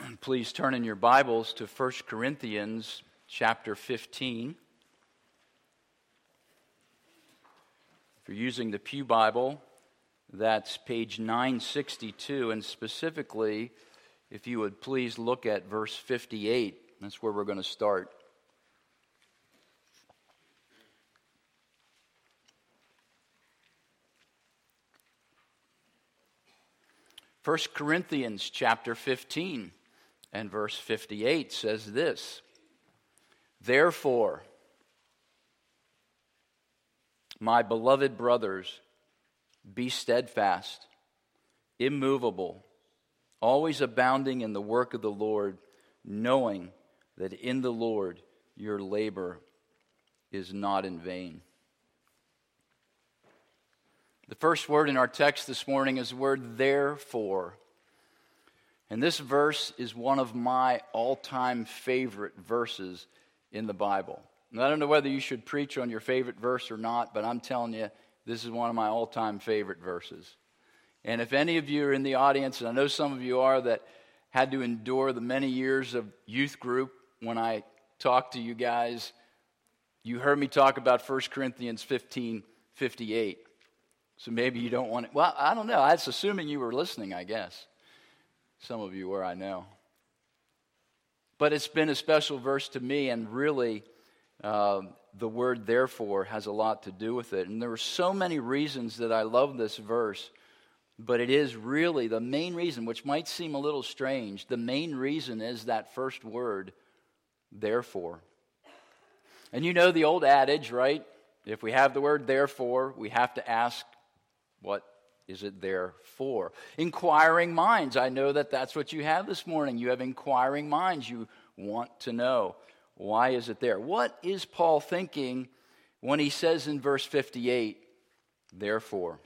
Please turn in your Bibles to 1 Corinthians chapter 15. If you're using the Pew Bible, that's page 962, and specifically, if you would please look at verse 58. That's where we're going to start. First Corinthians chapter 15 and verse 58 says this: "Therefore, my beloved brothers, be steadfast, immovable, always abounding in the work of the Lord, knowing that in the Lord your labor is not in vain." The first word in our text this morning is the word therefore. And this verse is one of my all-time favorite verses in the Bible. And I don't know whether you should preach on your favorite verse or not, but I'm telling you, this is one of my all-time favorite verses. And if any of you are in the audience, and I know some of you are, that had to endure the many years of youth group when I talked to you guys, you heard me talk about 1 Corinthians 15:58. So maybe you don't want it. Well, I don't know. I was assuming you were listening, I guess. Some of you were, I know. But it's been a special verse to me, and really the word therefore has a lot to do with it. And there are so many reasons that I love this verse, but it is really the main reason, which might seem a little strange, the main reason is that first word, therefore. And you know the old adage, right? If we have the word therefore, we have to ask, what is it there for? Inquiring minds. I know that that's what you have this morning. You have inquiring minds. You want to know, why is it there? What is Paul thinking when he says in verse 58, therefore?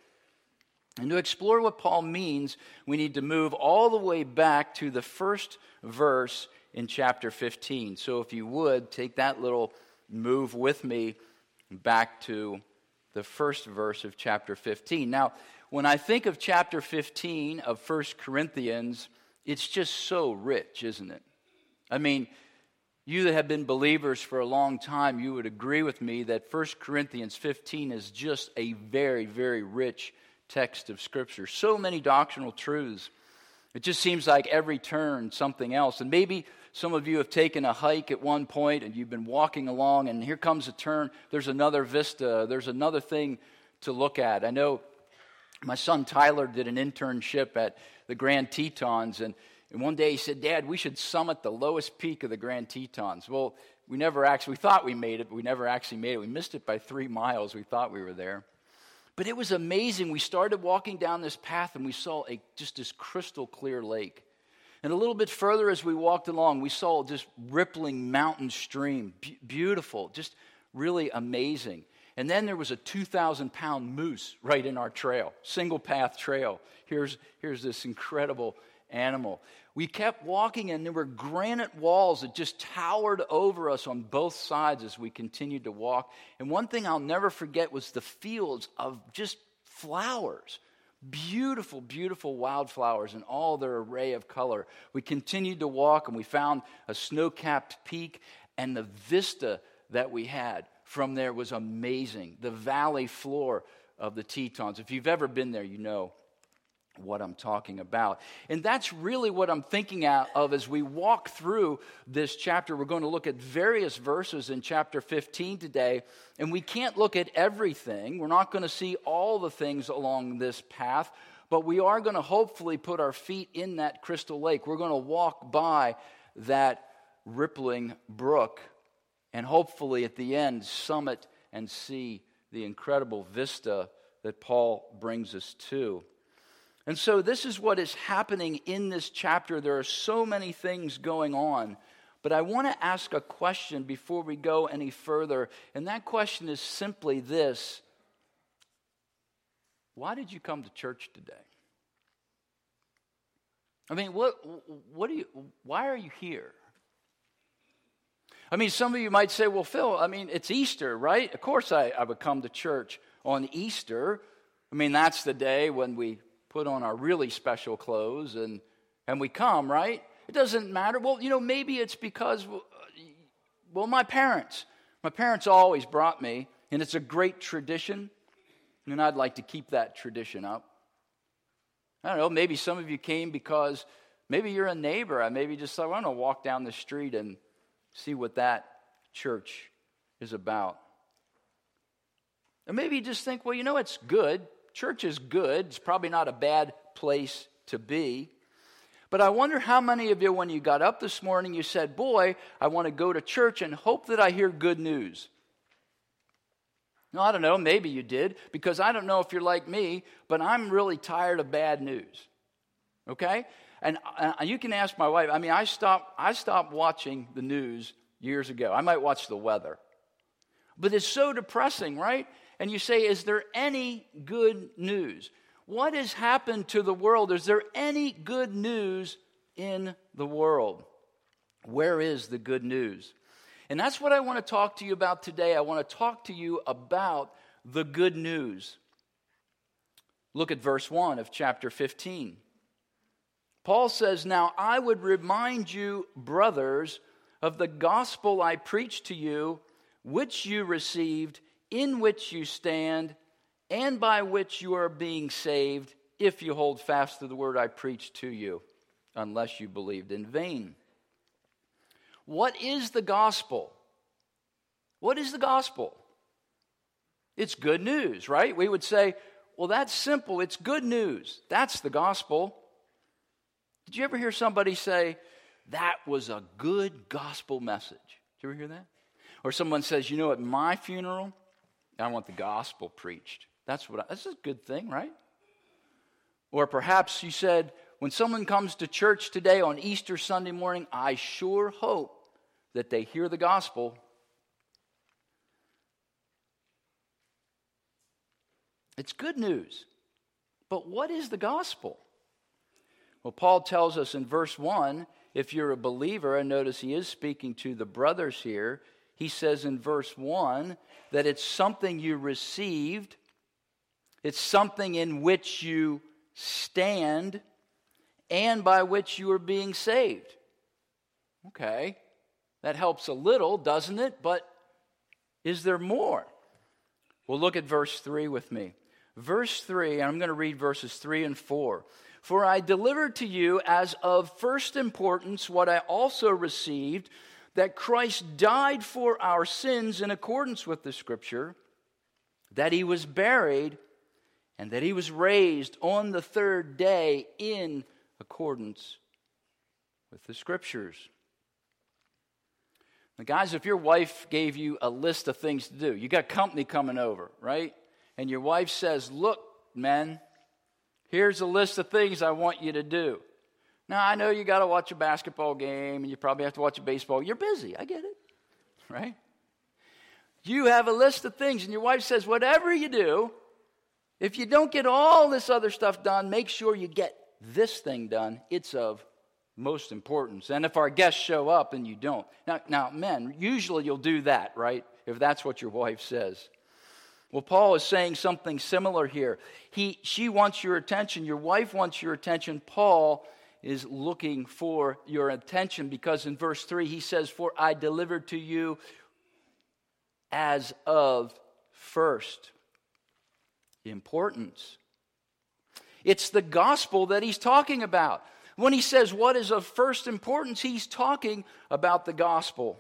And to explore what Paul means, we need to move all the way back to the first verse in chapter 15. So if you would, take that little move with me back to the first verse of chapter 15. Now, when I think of chapter 15 of 1 Corinthians, it's just so rich, isn't it? I mean, you that have been believers for a long time, you would agree with me that 1 Corinthians 15 is just a very, very rich text of Scripture. So many doctrinal truths. It just seems like every turn something else. And maybe some of you have taken a hike at one point and you've been walking along and here comes a turn. There's another vista. There's another thing to look at. I know my son Tyler did an internship at the Grand Tetons, and one day he said, "Dad, we should summit the lowest peak of the Grand Tetons." Well, we thought we made it, but we never actually made it. We missed it by 3 miles. We thought we were there. But it was amazing. We started walking down this path and we saw just this crystal clear lake. And a little bit further as we walked along, we saw this rippling mountain stream. Beautiful, just really amazing. And then there was a 2,000-pound moose right in our trail, single path trail. Here's this incredible animal. We kept walking and there were granite walls that just towered over us on both sides as we continued to walk. And one thing I'll never forget was the fields of just flowers. Beautiful, beautiful wildflowers in all their array of color. We continued to walk and we found a snow-capped peak, and the vista that we had from there was amazing. The valley floor of the Tetons. If you've ever been there, you know what I'm talking about. And that's really what I'm thinking of as we walk through this chapter. We're going to look at various verses in chapter 15 today, and we can't look at everything. We're not going to see all the things along this path, but we are going to hopefully put our feet in that crystal lake. We're going to walk by that rippling brook, and hopefully at the end summit and see the incredible vista that Paul brings us to. And so this is what is happening in this chapter. There are so many things going on. But I want to ask a question before we go any further. And that question is simply this: why did you come to church today? I mean, why are you here? I mean, some of you might say, well, Phil, I mean, it's Easter, right? Of course I would come to church on Easter. I mean, that's the day when we put on our really special clothes and we come, right? It doesn't matter. Well, maybe it's because, my parents always brought me, and it's a great tradition, and I'd like to keep that tradition up. I don't know, maybe some of you came because maybe you're a neighbor. I maybe just thought, well, I'm going to walk down the street and see what that church is about. Or maybe you just think, well, it's good. Church is good. It's probably not a bad place to be. But I wonder how many of you, when you got up this morning, you said, boy, I want to go to church and hope that I hear good news. No, I don't know, maybe you did, because I don't know if you're like me, but I'm really tired of bad news, okay? And you can ask my wife. I stopped watching the news years ago. I might watch the weather. But it's so depressing, right? And you say, is there any good news? What has happened to the world? Is there any good news in the world? Where is the good news? And that's what I want to talk to you about today. I want to talk to you about the good news. Look at verse 1 of chapter 15. Paul says, now I would remind you, brothers, of the gospel I preached to you, which you received, in which you stand, and by which you are being saved, if you hold fast to the word I preached to you, unless you believed in vain. What is the gospel? What is the gospel? It's good news, right? We would say, well, that's simple. It's good news. That's the gospel. Did you ever hear somebody say, that was a good gospel message? Did you ever hear that? Or someone says, at my funeral, I want the gospel preached. That's a good thing, right? Or perhaps you said, when someone comes to church today on Easter Sunday morning, I sure hope that they hear the gospel. It's good news. But what is the gospel? Well, Paul tells us in verse 1, if you're a believer, and notice he is speaking to the brothers here, he says in verse 1 that it's something you received, it's something in which you stand, and by which you are being saved. Okay, that helps a little, doesn't it? But is there more? Well, look at verse 3 with me. Verse 3, and I'm going to read verses 3 and 4. For I delivered to you as of first importance what I also received, that Christ died for our sins in accordance with the Scripture, that he was buried, and that he was raised on the third day in accordance with the Scriptures. Now, guys, if your wife gave you a list of things to do, you got company coming over, right? And your wife says, look, men, here's a list of things I want you to do. Now, I know you got to watch a basketball game, and you probably have to watch a baseball. You're busy. I get it, right? You have a list of things, and your wife says, whatever you do, if you don't get all this other stuff done, make sure you get this thing done. It's of most importance. And if our guests show up and you don't. Now, men, usually you'll do that, right? If that's what your wife says. Well, Paul is saying something similar here. She wants your attention. Your wife wants your attention. Paul is looking for your attention because in verse 3 he says, for I delivered to you as of first importance. It's the gospel that he's talking about. When he says what is of first importance, he's talking about the gospel.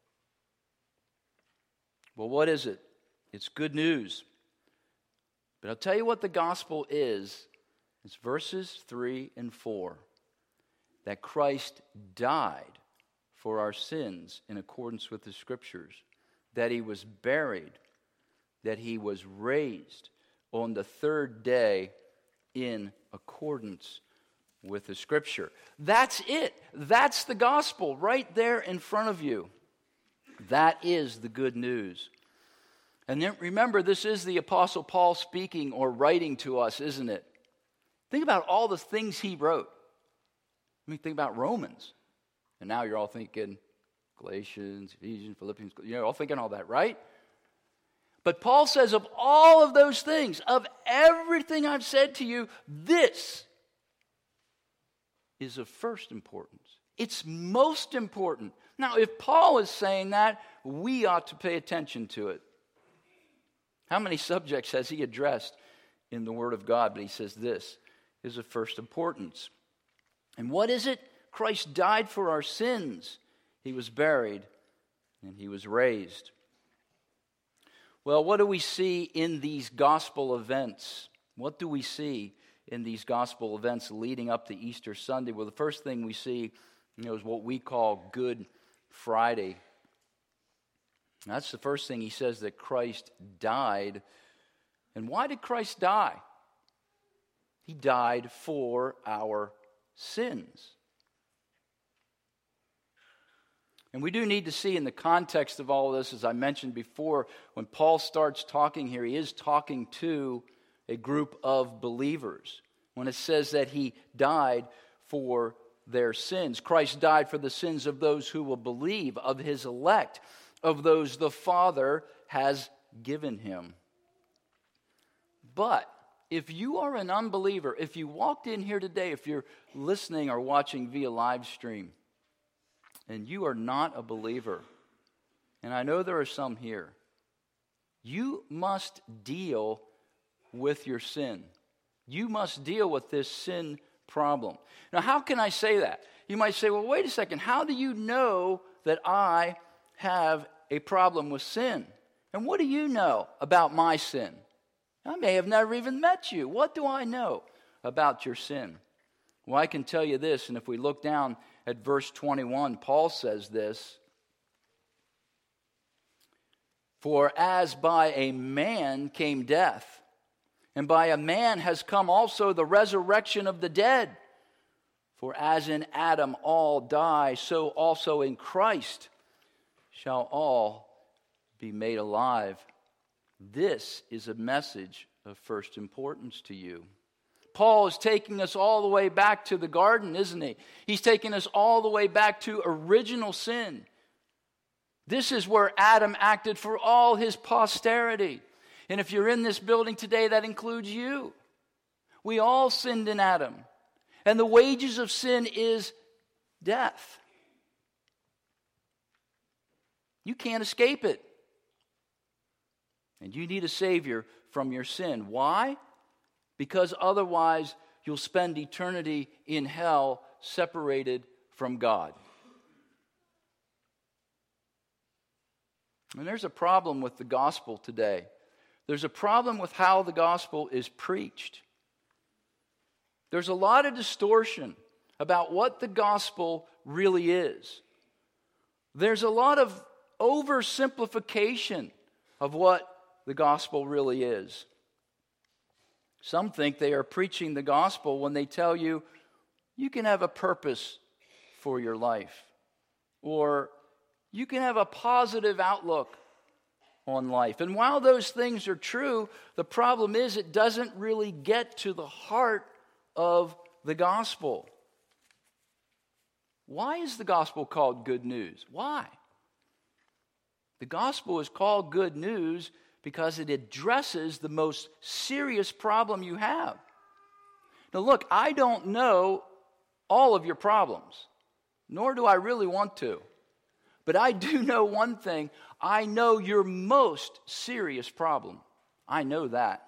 Well, what is it? It's good news. But I'll tell you what the gospel is. It's verses 3 and 4. That Christ died for our sins in accordance with the Scriptures. That he was buried. That he was raised on the third day in accordance with the Scripture. That's it. That's the gospel right there in front of you. That is the good news. And then remember, this is the Apostle Paul speaking or writing to us, isn't it? Think about all the things he wrote. Think about Romans. And now you're all thinking Galatians, Ephesians, Philippians, you're all thinking all that, right? But Paul says of all of those things, of everything I've said to you, this is of first importance. It's most important. Now, if Paul is saying that, we ought to pay attention to it. How many subjects has he addressed in the Word of God? But he says this is of first importance. And what is it? Christ died for our sins. He was buried, and he was raised. Well, what do we see in these gospel events? What do we see in these gospel events leading up to Easter Sunday? Well, the first thing we see, is what we call Good Friday. That's the first thing he says, that Christ died. And why did Christ die? He died for our sins. And we do need to see in the context of all of this, as I mentioned before, when Paul starts talking here, he is talking to a group of believers. When it says that he died for their sins, Christ died for the sins of those who will believe, of his elect, of those the Father has given him. But if you are an unbeliever, if you walked in here today, if you're listening or watching via live stream, and you are not a believer, and I know there are some here, you must deal with your sin. You must deal with this sin problem. Now, how can I say that? You might say, well, wait a second. How do you know that I have a problem with sin? And what do you know about my sin? I may have never even met you. What do I know about your sin? Well, I can tell you this, and if we look down at verse 21, Paul says this, "For as by a man came death, and by a man has come also the resurrection of the dead. For as in Adam all die, so also in Christ shall all be made alive." This is a message of first importance to you. Paul is taking us all the way back to the garden, isn't he? He's taking us all the way back to original sin. This is where Adam acted for all his posterity. And if you're in this building today, that includes you. We all sinned in Adam. And the wages of sin is death. You can't escape it. And you need a Savior from your sin. Why? Because otherwise you'll spend eternity in hell separated from God. And there's a problem with the gospel today. There's a problem with how the gospel is preached. There's a lot of distortion about what the gospel really is. There's a lot of oversimplification of what the gospel really is. Some think they are preaching the gospel when they tell you, you can have a purpose for your life, or you can have a positive outlook on life. And while those things are true, the problem is it doesn't really get to the heart of the gospel. Why is the gospel called good news? Why? The gospel is called good news because it addresses the most serious problem you have. Now look, I don't know all of your problems, nor do I really want to. But I do know one thing. I know your most serious problem. I know that.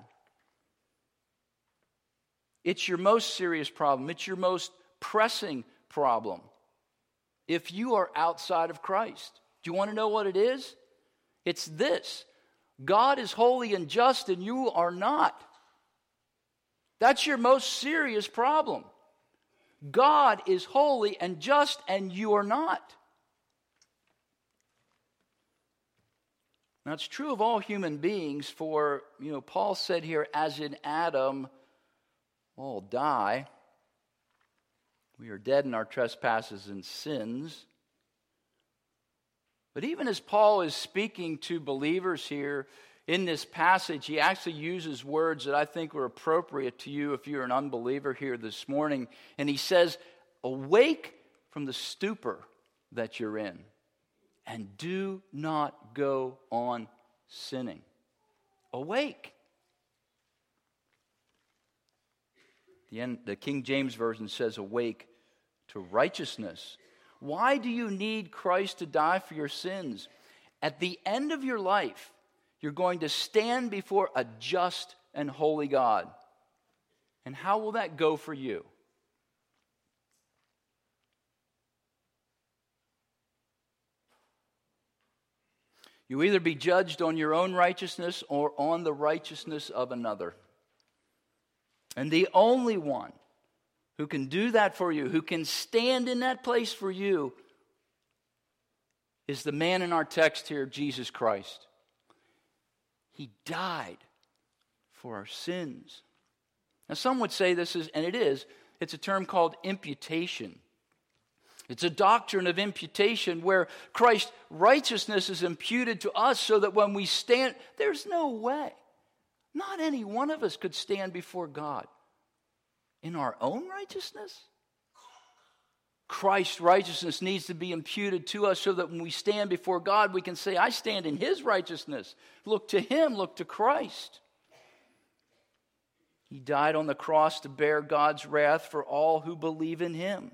It's your most serious problem. It's your most pressing problem. If you are outside of Christ, do you want to know what it is? It's this: God is holy and just, and you are not. That's your most serious problem. God is holy and just, and you are not. Now, it's true of all human beings, for, Paul said here, as in Adam, all die. We are dead in our trespasses and sins. But even as Paul is speaking to believers here in this passage, he actually uses words that I think are appropriate to you if you're an unbeliever here this morning. And he says, awake from the stupor that you're in, and do not go on sinning. Awake. The King James Version says, awake to righteousness. Why do you need Christ to die for your sins? At the end of your life, you're going to stand before a just and holy God. And how will that go for you? You either be judged on your own righteousness or on the righteousness of another. And the only one who can do that for you, who can stand in that place for you, is the man in our text here, Jesus Christ. He died for our sins. Now some would say this is, and it is, it's a term called imputation. It's a doctrine of imputation where Christ's righteousness is imputed to us so that when we stand, there's no way. Not any one of us could stand before God in our own righteousness. Christ's righteousness needs to be imputed to us so that when we stand before God, we can say, I stand in His righteousness. Look to Him, look to Christ. He died on the cross to bear God's wrath for all who believe in Him.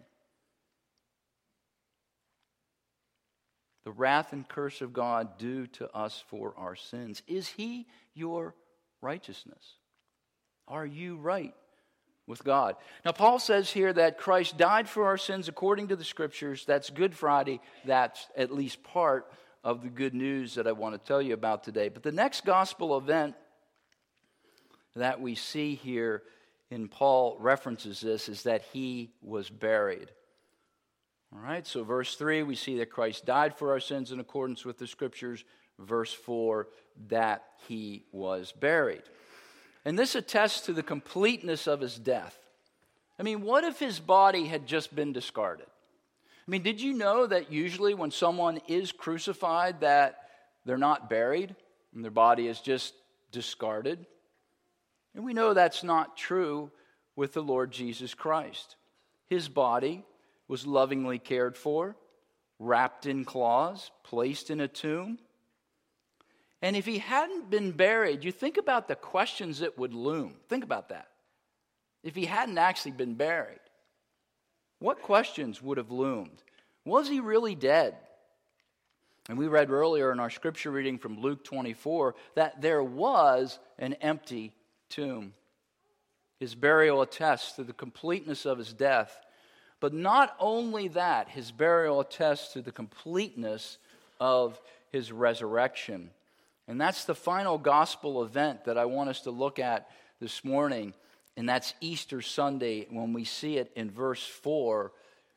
The wrath and curse of God due to us for our sins. Is He your righteousness? Are you right with God? Now, Paul says here that Christ died for our sins according to the Scriptures. That's Good Friday. That's at least part of the good news that I want to tell you about today. But the next gospel event that we see here in Paul references this is that He was buried. All right, so verse 3, we see that Christ died for our sins in accordance with the Scriptures. Verse 4, that He was buried. And this attests to the completeness of His death. I mean, what if His body had just been discarded? I mean, did you know that usually when someone is crucified that they're not buried and their body is just discarded? And we know that's not true with the Lord Jesus Christ. His body was lovingly cared for, wrapped in cloths, placed in a tomb. And if He hadn't been buried, you think about the questions that would loom. Think about that. If He hadn't actually been buried, what questions would have loomed? Was He really dead? And we read earlier in our scripture reading from Luke 24 that there was an empty tomb. His burial attests to the completeness of His death. But not only that, His burial attests to the completeness of His resurrection. And that's the final gospel event that I want us to look at this morning. And that's Easter Sunday when we see it in verse 4.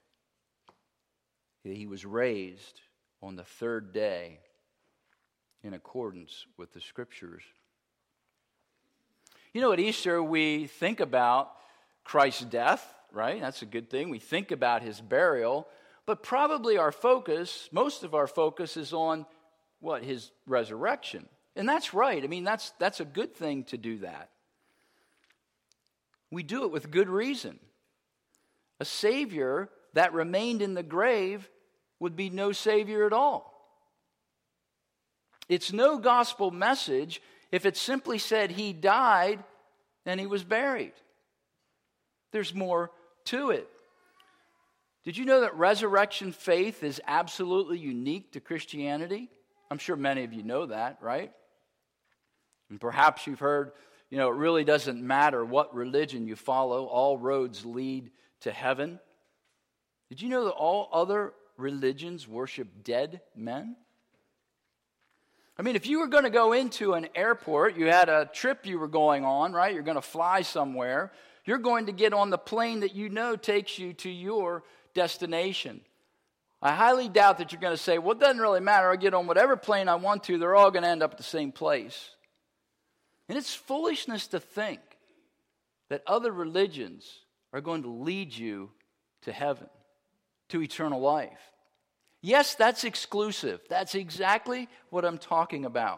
He was raised on the third day in accordance with the Scriptures. You know, at Easter we think about Christ's death. Right? That's a good thing. We think about His burial, but probably our focus, most of our focus is on what? His resurrection. And that's right. I mean, that's a good thing to do that. We do it with good reason. A Savior that remained in the grave would be no Savior at all. It's no gospel message if it simply said He died and He was buried. There's more to it. Did you know that resurrection faith is absolutely unique to Christianity? I'm sure many of you know that, right? And perhaps you've heard, it really doesn't matter what religion you follow, all roads lead to heaven. Did you know that all other religions worship dead men? I mean, if you were going to go into an airport, you had a trip you were going on, right? You're going to fly somewhere. You're going to get on the plane that you know takes you to your destination. I highly doubt that you're going to say, well, it doesn't really matter. I'll get on whatever plane I want to. They're all going to end up at the same place. And it's foolishness to think that other religions are going to lead you to heaven, to eternal life. Yes, that's exclusive. That's exactly what I'm talking about.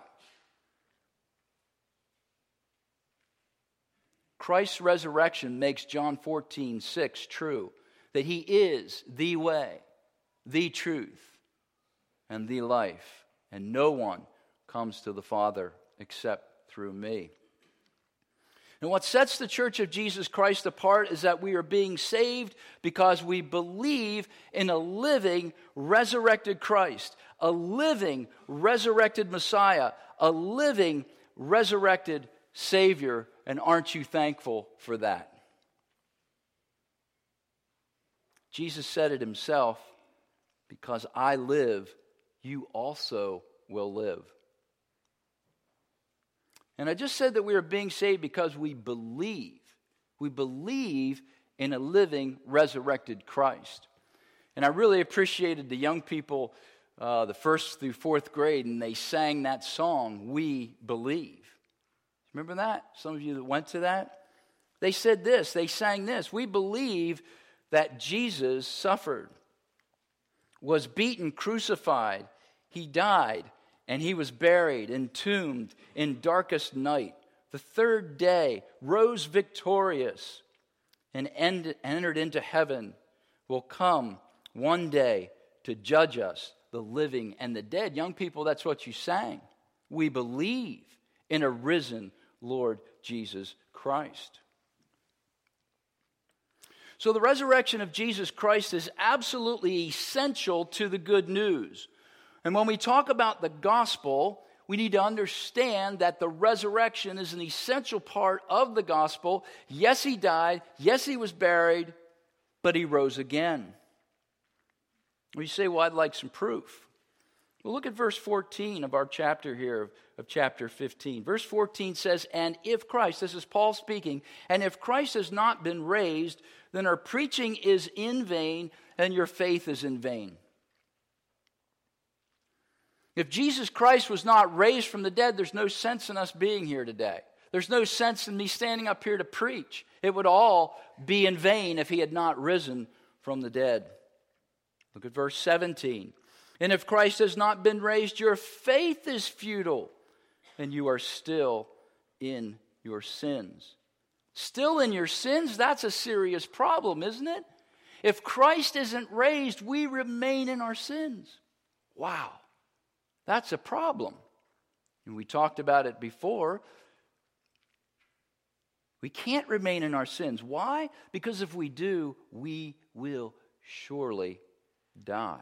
Christ's resurrection makes John 14:6 true, that He is the way, the truth, and the life, and no one comes to the Father except through me. And what sets the Church of Jesus Christ apart is that we are being saved because we believe in a living, resurrected Christ, a living, resurrected Messiah, a living, resurrected Savior. And aren't you thankful for that? Jesus said it himself, because I live, you also will live. And I just said that we are being saved because we believe. We believe in a living, resurrected Christ. And I really appreciated the young people, the first through fourth grade, and they sang that song, We Believe. Remember that? Some of you that went to that? They said this, they sang this, we believe that Jesus suffered, was beaten, crucified, he died, and he was buried, entombed in darkest night. The third day, rose victorious and entered into heaven, will come one day to judge us, the living and the dead. Young people, that's what you sang. We believe in a risen Lord Jesus Christ. So the resurrection of Jesus Christ is absolutely essential to the good news. And when we talk about the gospel, we need to understand that the resurrection is an essential part of the gospel. Yes, he died. Yes, he was buried, but he rose again. Well, you say, well, I'd like some proof. Well, look at verse 14 of our chapter here, of chapter 15. Verse 14 says, and if Christ, this is Paul speaking, and if Christ has not been raised, then our preaching is in vain and your faith is in vain. If Jesus Christ was not raised from the dead, there's no sense in us being here today. There's no sense in me standing up here to preach. It would all be in vain if he had not risen from the dead. Look at verse 17. And if Christ has not been raised, your faith is futile, and you are still in your sins. Still in your sins? That's a serious problem, isn't it? If Christ isn't raised, we remain in our sins. Wow. That's a problem. And we talked about it before. We can't remain in our sins. Why? Because if we do, we will surely die.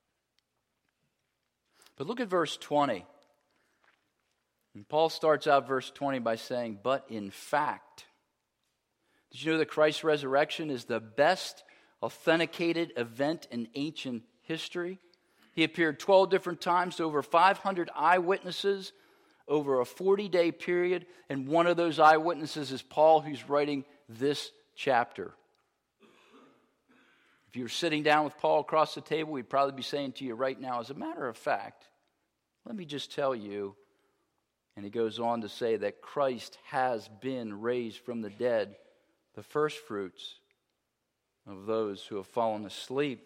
But look at verse 20. And Paul starts out verse 20 by saying, but in fact. Did you know that Christ's resurrection is the best authenticated event in ancient history? He appeared 12 different times to over 500 eyewitnesses over a 40-day period, and one of those eyewitnesses is Paul, who's writing this chapter. If you were sitting down with Paul across the table, he'd probably be saying to you right now, as a matter of fact, let me just tell you, and he goes on to say that Christ has been raised from the dead, the first fruits of those who have fallen asleep.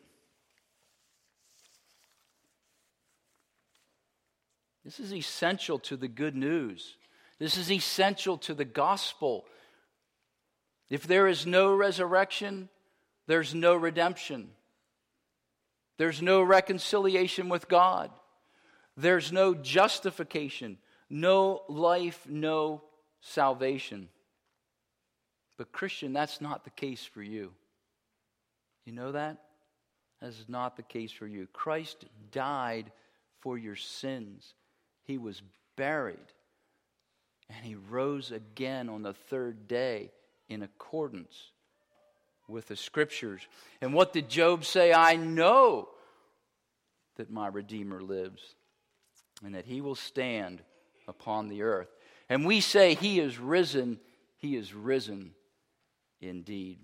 This is essential to the good news. This is essential to the gospel. If there is no resurrection, there's no redemption. There's no reconciliation with God. There's no justification, no life, no salvation. But Christian, that's not the case for you. You know that? That is not the case for you. Christ died for your sins. He was buried, and he rose again on the third day in accordance with the Scriptures. And what did Job say? I know that my Redeemer lives, and that he will stand upon the earth. And we say he is risen indeed.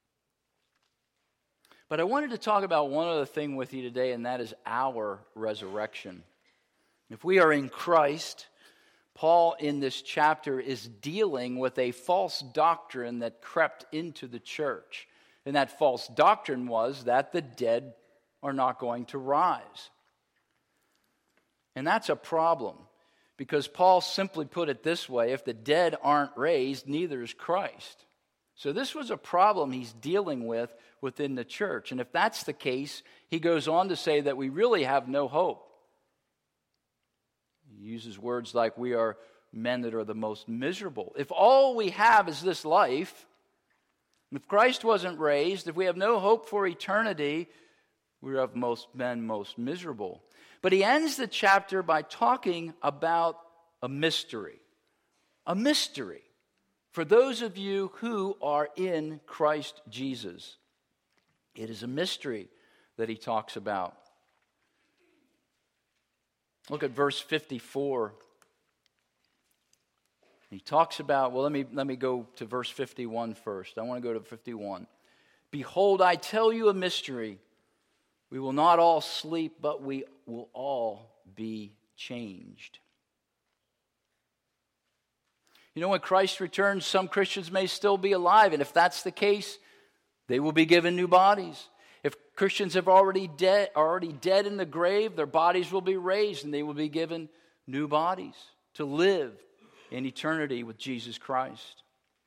But I wanted to talk about one other thing with you today, and that is our resurrection. If we are in Christ, Paul in this chapter is dealing with a false doctrine that crept into the church. And that false doctrine was that the dead are not going to rise. And that's a problem, because Paul simply put it this way: if the dead aren't raised, neither is Christ. So this was a problem he's dealing with within the church. And if that's the case, he goes on to say that we really have no hope. He uses words like we are men that are the most miserable. If all we have is this life, if Christ wasn't raised, if we have no hope for eternity, we're of most men most miserable. But he ends the chapter by talking about a mystery. A mystery for those of you who are in Christ Jesus. It is a mystery that he talks about. Look at verse 54. He talks about, well, let me go to verse 51 first. I want to go to 51. Behold, I tell you a mystery. We will not all sleep, but we will all be changed. You know, when Christ returns, some Christians may still be alive, and if that's the case, they will be given new bodies. If Christians have already dead in the grave, their bodies will be raised, and they will be given new bodies to live in eternity with Jesus Christ.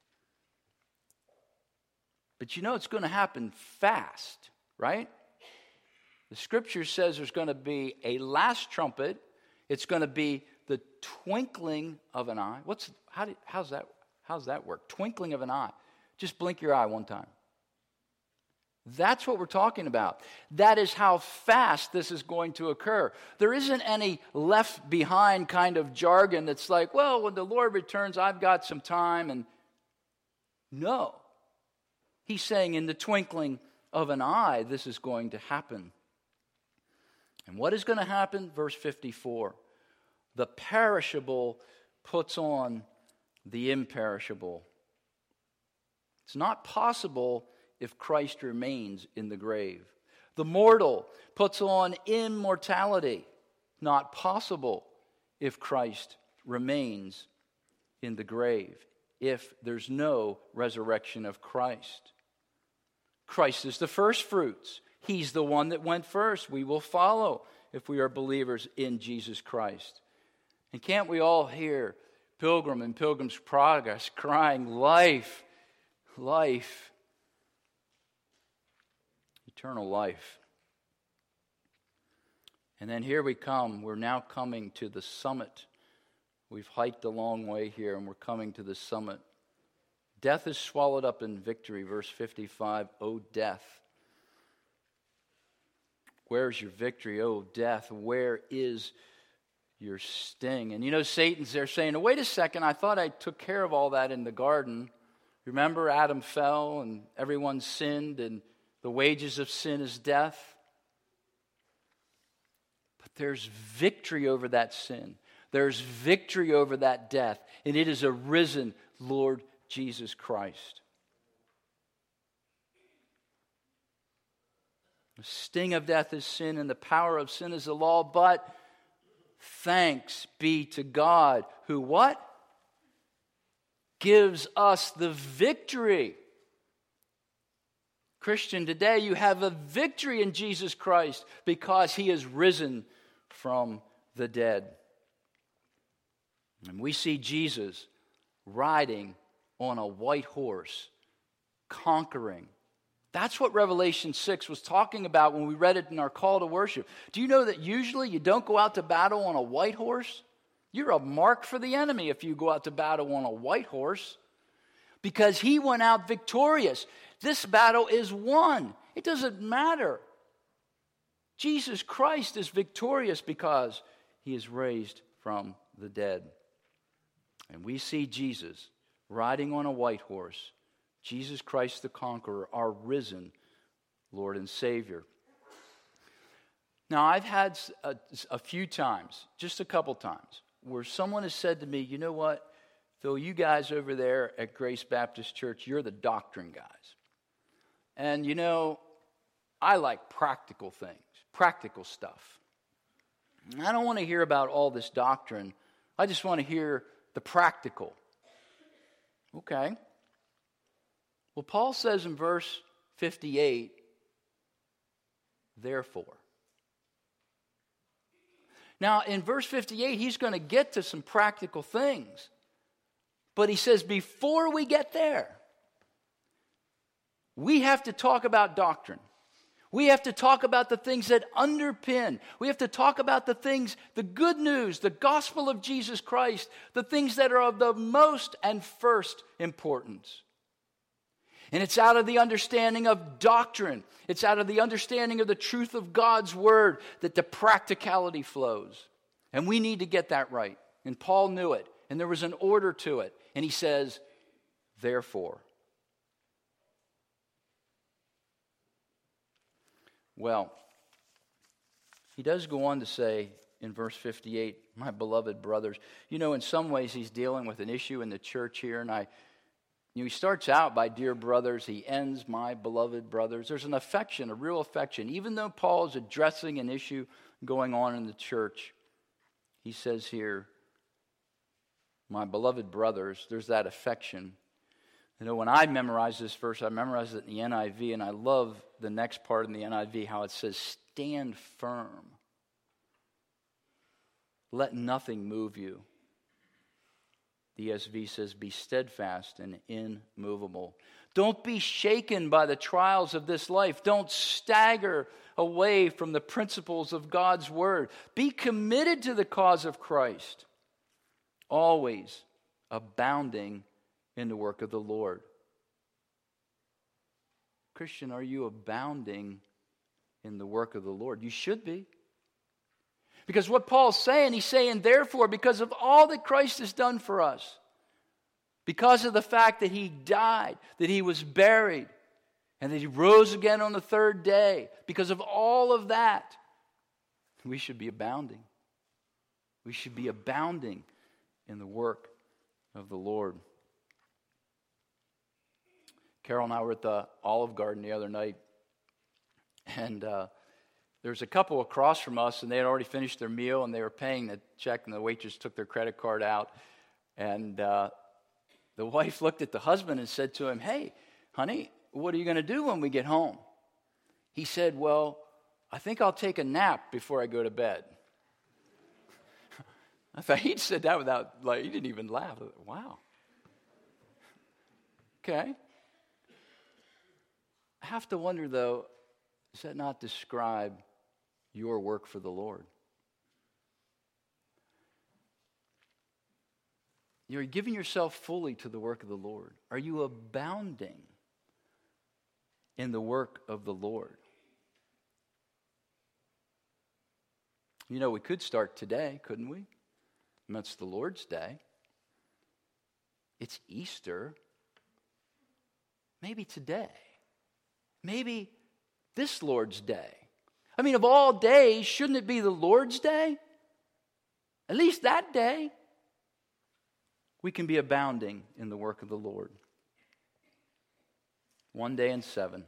But you know it's going to happen fast, right? The scripture says there's going to be a last trumpet. It's going to be the twinkling of an eye. How's that work? Twinkling of an eye. Just blink your eye one time. That's what we're talking about. That is how fast this is going to occur. There isn't any left behind kind of jargon that's like, well, when the Lord returns, I've got some time. And no. He's saying in the twinkling of an eye, this is going to happen. And what is going to happen? Verse 54. The perishable puts on the imperishable. It's not possible if Christ remains in the grave. The mortal puts on immortality. Not possible if Christ remains in the grave, if there's no resurrection of Christ. Christ is the first fruits. He's the one that went first. We will follow if we are believers in Jesus Christ. And can't we all hear Pilgrim and Pilgrim's Progress crying, life, life, eternal life. And then here we come. We're now coming to the summit. We've hiked a long way here, and we're coming to the summit. Death is swallowed up in victory. Verse 55, O death, where's your victory? O death, where is your sting? And you know, Satan's there saying, oh, wait a second, I thought I took care of all that in the garden. Remember, Adam fell and everyone sinned, and the wages of sin is death. But there's victory over that sin. There's victory over that death. And it is a risen Lord Jesus Christ. The sting of death is sin, and the power of sin is the law. But thanks be to God, who what? Gives us the victory. Christian, today you have a victory in Jesus Christ because he is risen from the dead. And we see Jesus riding on a white horse, conquering. That's what Revelation 6 was talking about when we read it in our call to worship. Do you know that usually you don't go out to battle on a white horse? You're a mark for the enemy if you go out to battle on a white horse, because he went out victorious. This battle is won. It doesn't matter. Jesus Christ is victorious because he is raised from the dead. And we see Jesus riding on a white horse, Jesus Christ the conqueror, our risen Lord and Savior. Now, I've had a few times, just a couple times, where someone has said to me, you know what, Phil, you guys over there at Grace Baptist Church, you're the doctrine guys. And you know, I like practical things, practical stuff. I don't want to hear about all this doctrine. I just want to hear the practical. Okay. Well, Paul says in verse 58, therefore. Now, in verse 58, he's going to get to some practical things. But he says, before we get there, we have to talk about doctrine. We have to talk about the things that underpin. We have to talk about the things, the good news, the gospel of Jesus Christ, the things that are of the most and first importance. And it's out of the understanding of doctrine. It's out of the understanding of the truth of God's word that the practicality flows. And we need to get that right. And Paul knew it. And there was an order to it. And he says, therefore. Well, he does go on to say in verse 58, my beloved brothers. You know, in some ways he's dealing with an issue in the church here. And he starts out by dear brothers. He ends my beloved brothers. There's an affection, a real affection. Even though Paul is addressing an issue going on in the church, he says here, my beloved brothers, there's that affection. You know, when I memorize this verse, I memorize it in the NIV, and I love the next part in the NIV, how it says, stand firm. Let nothing move you. The ESV says, be steadfast and immovable. Don't be shaken by the trials of this life. Don't stagger away from the principles of God's word. Be committed to the cause of Christ. Always abounding in the work of the Lord. Christian, are you abounding in the work of the Lord? You should be. Because what Paul's saying, he's saying, therefore, because of all that Christ has done for us, because of the fact that he died, that he was buried, and that he rose again on the third day, because of all of that, we should be abounding. We should be abounding in the work of the Lord. Carol and I were at the Olive Garden the other night, and there was a couple across from us, and they had already finished their meal, and they were paying the check, and the waitress took their credit card out, and the wife looked at the husband and said to him, hey, honey, what are you going to do when we get home? He said, well, I think I'll take a nap before I go to bed. I thought he'd said that without, he didn't even laugh. Wow. Okay. I have to wonder, though, does that not describe your work for the Lord? You're giving yourself fully to the work of the Lord. Are you abounding in the work of the Lord? You know, we could start today, couldn't we? And that's the Lord's Day. It's Easter. Maybe today. Maybe this Lord's Day. I mean, of all days, shouldn't it be the Lord's Day? At least that day. We can be abounding in the work of the Lord. One day in 7.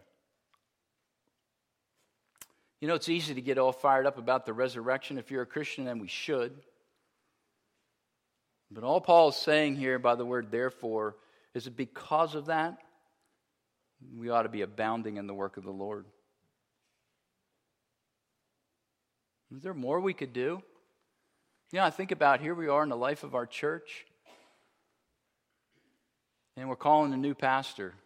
You know, it's easy to get all fired up about the resurrection if you're a Christian, and we should. But all Paul is saying here by the word therefore is that because of that, we ought to be abounding in the work of the Lord. Is there more we could do? You know, I think about here we are in the life of our church, and we're calling a new pastor.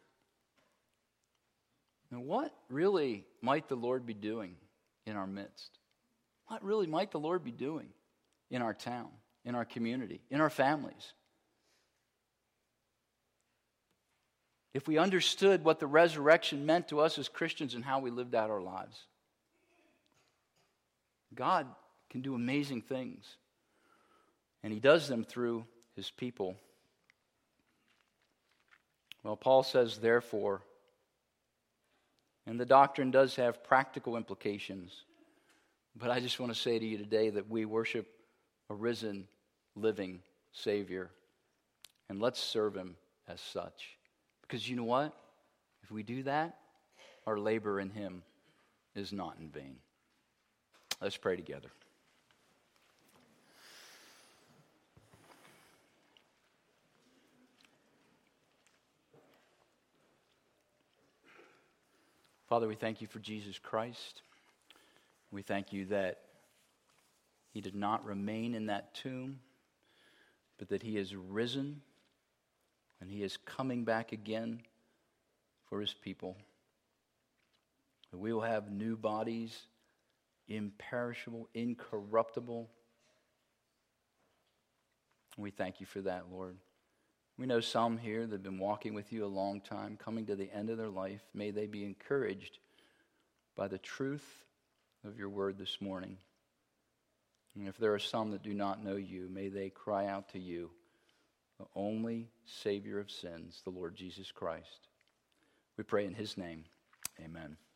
Now, what really might the Lord be doing in our midst? What really might the Lord be doing in our town, in our community, in our families? If we understood what the resurrection meant to us as Christians and how we lived out our lives. God can do amazing things, and he does them through his people. Well, Paul says, therefore, and the doctrine does have practical implications, but I just want to say to you today that we worship a risen, living Savior, and let's serve him as such. Because you know what? If we do that, our labor in him is not in vain. Let's pray together. Father, we thank you for Jesus Christ. We thank you that he did not remain in that tomb, but that he is risen and he is coming back again for his people. that we will have new bodies, imperishable, incorruptible. We thank you for that, Lord. We know some here that have been walking with you a long time, coming to the end of their life. May they be encouraged by the truth of your word this morning. And if there are some that do not know you, may they cry out to you, the only Savior of sins, the Lord Jesus Christ. We pray in his name. Amen.